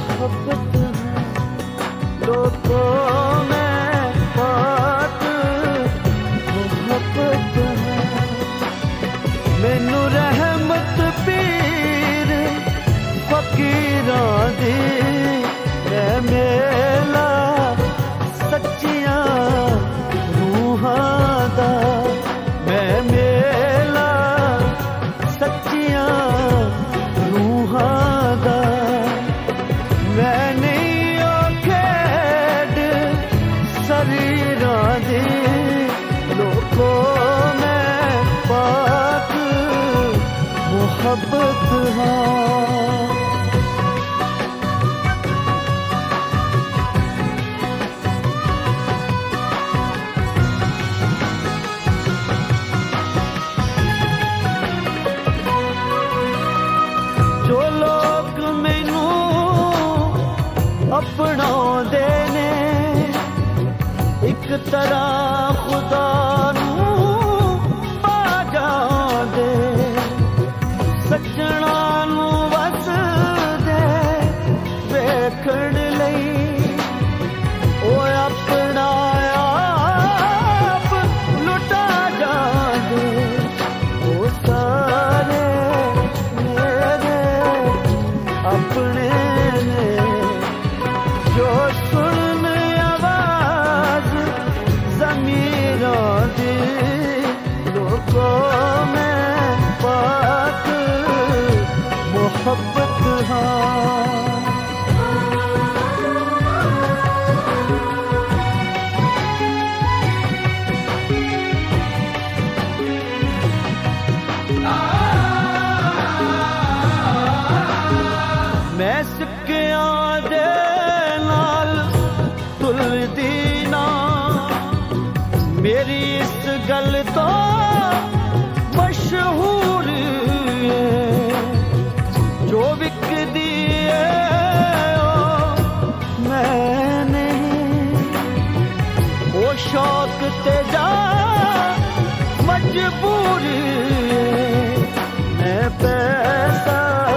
मोहब्बत है लोगों में बात मोहब्बत है। मैनू रहमत पीर फकीरां दी मैं मेला सच्चियां रूहां दा मैं मेला सच्चियां रूहां दा। मैं नहीं ओ खेड शरीरां दी लोगों में पाक मोहब्बत हाँ। जो लोग मैनू अपनाउंदे ने एक तरह खुदा नू पा जांदे सज्जणा नू वसदे वेखण लई ओ अपना आप लुटा जांदे ओ सारे अपने ने जो सुन आवाज ज़मीरों दी लोगों में पाक मोहब्बत हाँ। मैं सिक्कियां दे नाल तुलदी ना मेरी इस गल तो मशहूर है जो विकदी है मैं नहीं वो शौक ते जा मजबूर है। मैं पैसा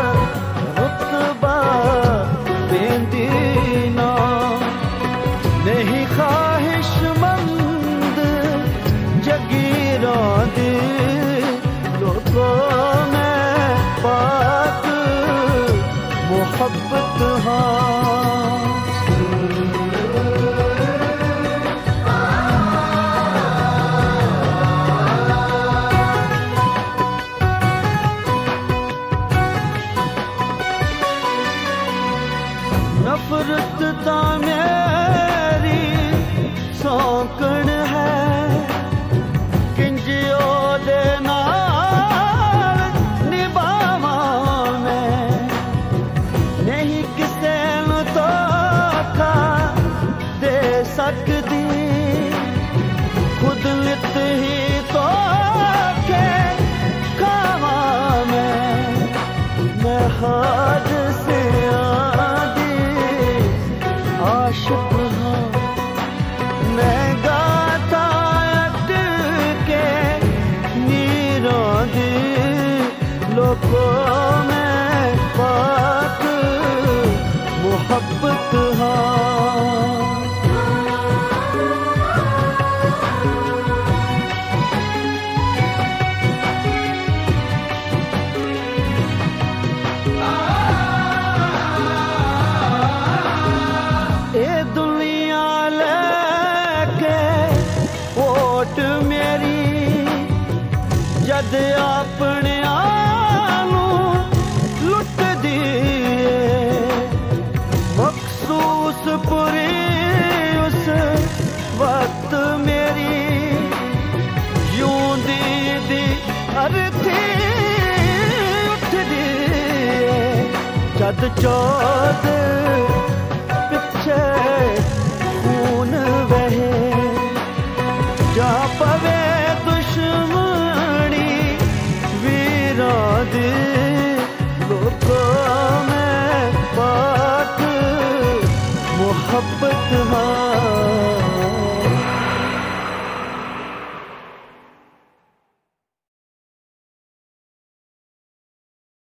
नहीं ख्वाहिशमंद जगीरों दी लोगों में पाक मोहब्बत हाँ। नफरत ता मेरी सौकण है किंज ओदे नाल निभावा मैं नहीं किसे नू धोखा दे सकदी खुद नित ही तो के खावा मैं हाथ से आशिक हाँ। मैं गाता अटके नीरों दी लोगों में पाक मोहब्बत हाँ। जद अपने आनू लुट दिए मखसूस पूरी उस वक्त मेरी यूं दी अर्थी उठ दिए जद चौथ पिछे खून बहे जा पवे